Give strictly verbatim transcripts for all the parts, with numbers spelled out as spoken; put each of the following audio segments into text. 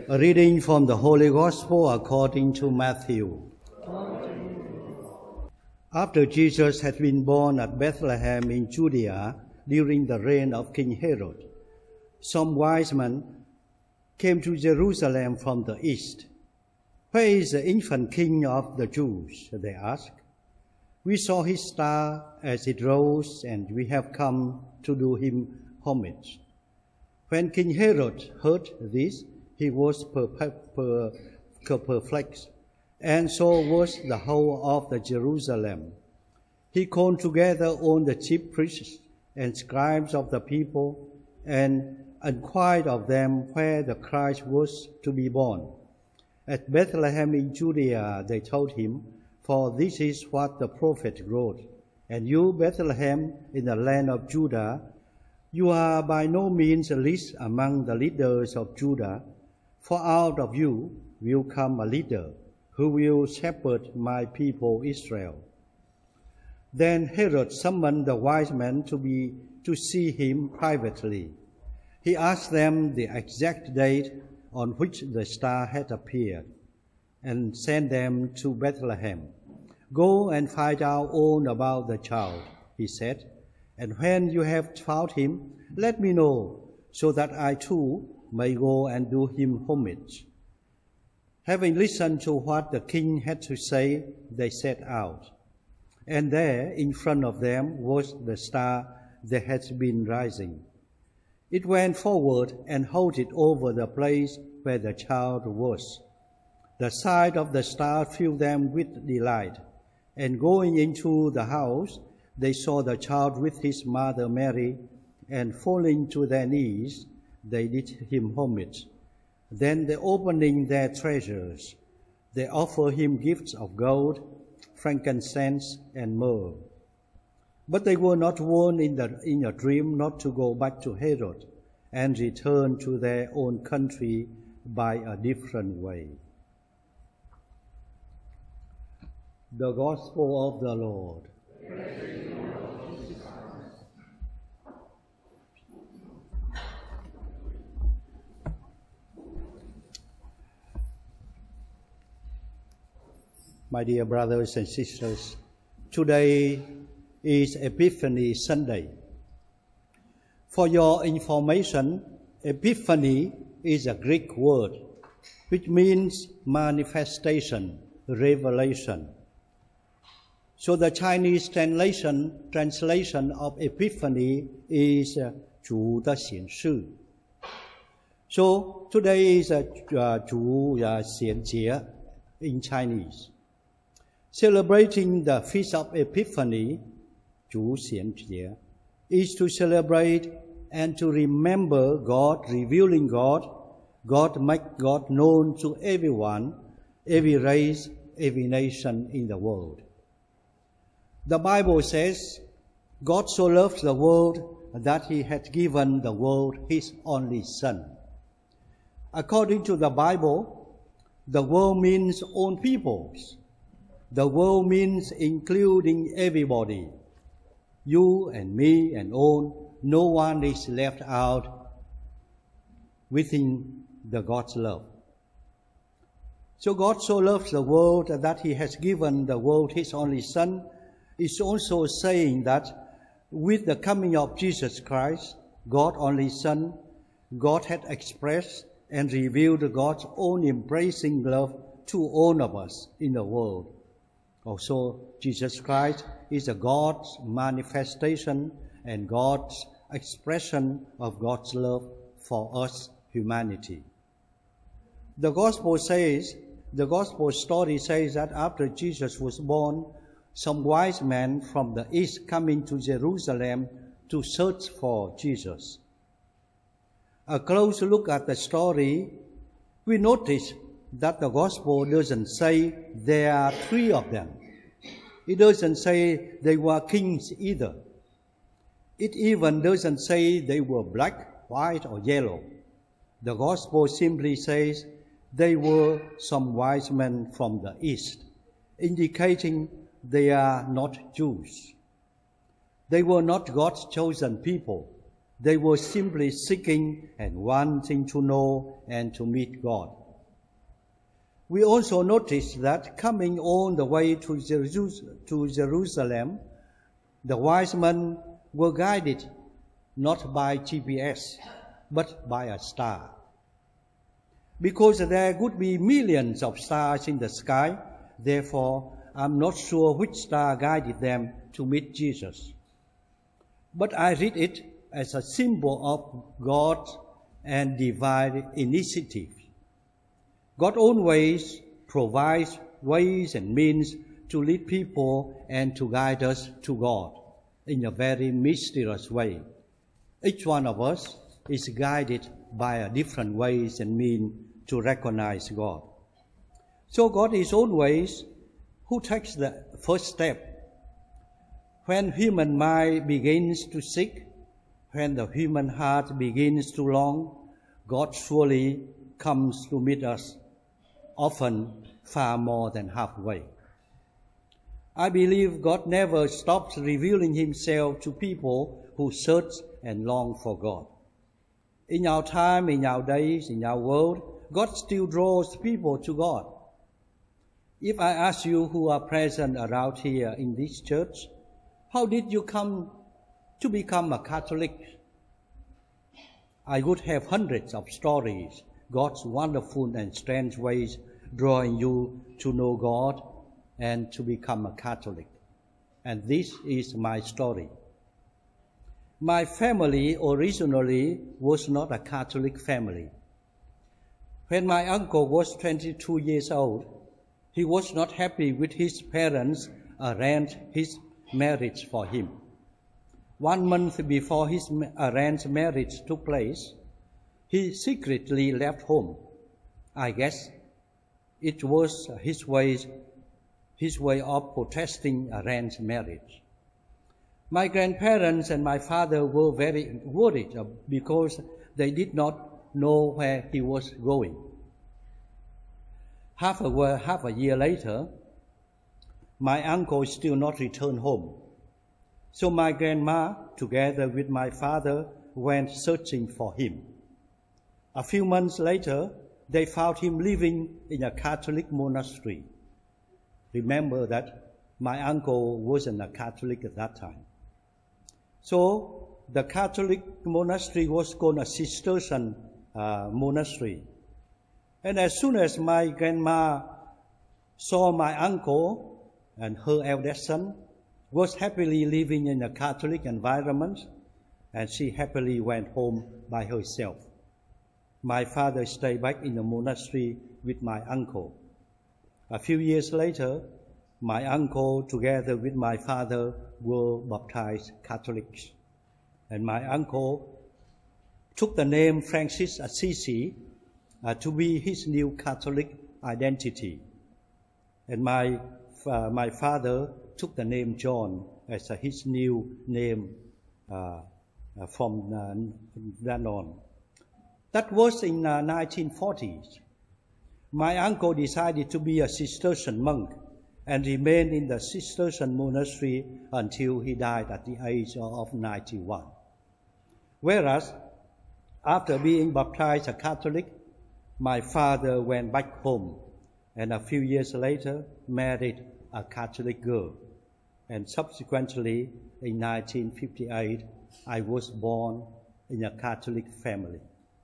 A reading from the Holy Gospel according to Matthew. After Jesus had been born at Bethlehem in Judea during the reign of King Herod, some wise men came to Jerusalem from the east. "Where is the infant king of the Jews?" they asked. "We saw his star as it rose, and we have come to do him homage." When King Herod heard this, he was perplexed, and so was the whole of the Jerusalem. He called together all the chief priests and scribes of the people and inquired of them where the Christ was to be born. "At Bethlehem in Judea," they told him, "for this is what the prophet wrote. And you, Bethlehem, in the land of Judah, you are by no means least among the leaders of Judah, for out of you will come a leader who will shepherd my people Israel." Then Herod summoned the wise men to be to see him privately. He asked them the exact date on which the star had appeared, and sent them to Bethlehem. "Go and find out all about the child," he said, "and when you have found him, let me know, so that I too may go and do him homage." Having listened to what the king had to say, they set out. And there, in front of them, was the star that had been rising. It went forward and halted over the place where the child was. The sight of the star filled them with delight, and going into the house, they saw the child with his mother Mary, and falling to their knees, they did him homage. Then, they opening their treasures, they offered him gifts of gold, frankincense, and myrrh. But they were not warned in, the, in a dream not to go back to Herod and return to their own country by a different way. The Gospel of the Lord. My dear brothers and sisters, today is Epiphany Sunday. For your information, Epiphany is a Greek word which means manifestation, revelation. So the Chinese translation, translation of Epiphany is 主的显示. So today is a 主显节 in Chinese. Celebrating the Feast of Epiphany, 主显节, is to celebrate and to remember God, revealing God. God make God known to everyone, every race, every nation in the world. The Bible says, God so loved the world that he had given the world his only Son. According to the Bible, the world means all peoples. The world means including everybody. You and me and all, no one is left out within the God's love. So God so loves the world that he has given the world his only Son. Is also saying that with the coming of Jesus Christ, God's only Son, God had expressed and revealed God's own embracing love to all of us in the world. Also, Jesus Christ is a God's manifestation and God's expression of God's love for us, humanity. The Gospel says, the Gospel story says that after Jesus was born, some wise men from the east coming to Jerusalem to search for Jesus. A close look at the story, we notice that the Gospel doesn't say there are three of them. It doesn't say they were kings either. It even doesn't say they were black, white, or yellow. The Gospel simply says they were some wise men from the east, indicating they are not Jews. They were not God's chosen people. They were simply seeking and wanting to know and to meet God. We also notice that coming on the way to Jerusalem, the wise men were guided not by G P S, but by a star. Because there could be millions of stars in the sky, therefore I'm not sure which star guided them to meet Jesus. But I read it as a symbol of God's and divine initiative. God always provides ways and means to lead people and to guide us to God in a very mysterious way. Each one of us is guided by a different ways and means to recognize God. So God is always who takes the first step. When human mind begins to seek, when the human heart begins to long, God surely comes to meet us, often far more than halfway. I believe God never stops revealing Himself to people who search and long for God. In our time, in our days, in our world, God still draws people to God. If I ask you who are present around here in this church, how did you come to become a Catholic? I would have hundreds of stories, God's wonderful and strange ways drawing you to know God and to become a Catholic. And this is my story. My family originally was not a Catholic family. When my uncle was twenty-two years old, he was not happy with his parents arranged his marriage for him. One month before his arranged marriage took place, he secretly left home. I guess it was his way, his way of protesting arranged marriage. My grandparents and my father were very worried because they did not know where he was going. Half a, half a year later, my uncle still not returned home. So my grandma, together with my father, went searching for him. A few months later, they found him living in a Catholic monastery. Remember that my uncle wasn't a Catholic at that time. So the Catholic monastery was called a Cistercian uh, monastery. And as soon as my grandma saw my uncle and her eldest son was happily living in a Catholic environment, and she happily went home by herself. My father stayed back in the monastery with my uncle. A few years later, my uncle, together with my father, were baptized Catholics. And my uncle took the name Francis Assisi uh, to be his new Catholic identity. And my, uh, my father took the name John as uh, his new name uh, uh, from uh, then on. That was in uh, nineteen forties. My uncle decided to be a Cistercian monk and remained in the Cistercian monastery until he died at the age of ninety-one. Whereas, after being baptized a Catholic, my father went back home and a few years later married a Catholic girl. And subsequently, in nineteen fifty-eight, I was born in a Catholic family.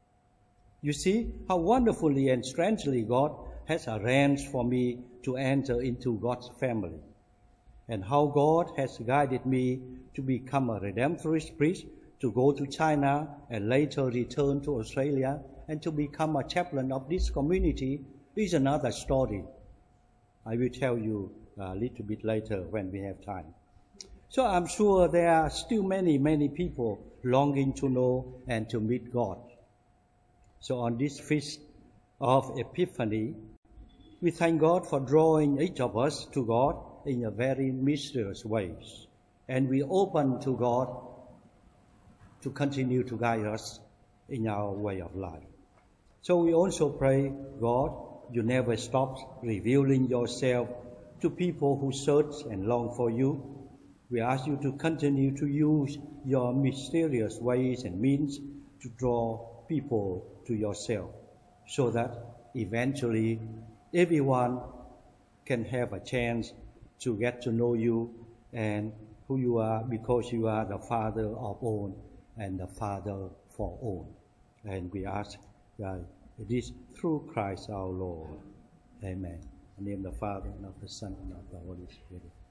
You see how wonderfully and strangely God has arranged for me to enter into God's family, and how God has guided me to become a Redemptorist priest, to go to China and later return to Australia and to become a chaplain of this community is another story. I will tell you a little bit later when we have time. So I'm sure there are still many, many people longing to know and to meet God. So on this feast of Epiphany, we thank God for drawing each of us to God in a very mysterious ways. And we open to God to continue to guide us in our way of life. So we also pray, God, you never stop revealing yourself to people who search and long for you. We ask you to continue to use your mysterious ways and means to draw people to yourself, so that eventually everyone can have a chance to get to know you and who you are, because you are the Father of all and the Father for all. And we ask that this through Christ our Lord. Amen. In the name of the Father, and of the Son, and of the Holy Spirit.